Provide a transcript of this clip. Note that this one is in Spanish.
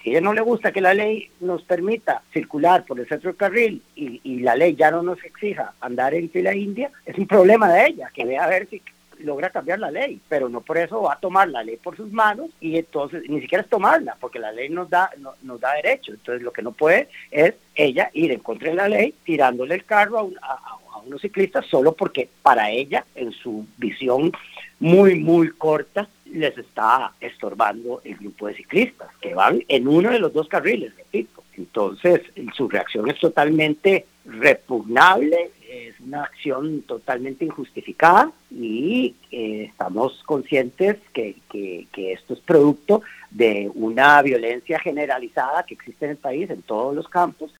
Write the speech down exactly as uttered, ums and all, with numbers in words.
Si a ella no le gusta que la ley nos permita circular por el centro del carril y, y la ley ya no nos exija andar en fila india, es un problema de ella, que vea a ver si logra cambiar la ley, pero no por eso va a tomar la ley por sus manos y entonces ni siquiera es tomarla, porque la ley nos da no, nos da derecho. Entonces lo que no puede es ella ir en contra de la ley tirándole el carro a, un, a, a unos ciclistas solo porque para ella, en su visión muy, muy corta, les está estorbando el grupo de ciclistas que van en uno de los dos carriles, repito. Entonces su reacción es totalmente repugnable, es una acción totalmente injustificada y eh, estamos conscientes que, que, que esto es producto de una violencia generalizada que existe en el país en todos los campos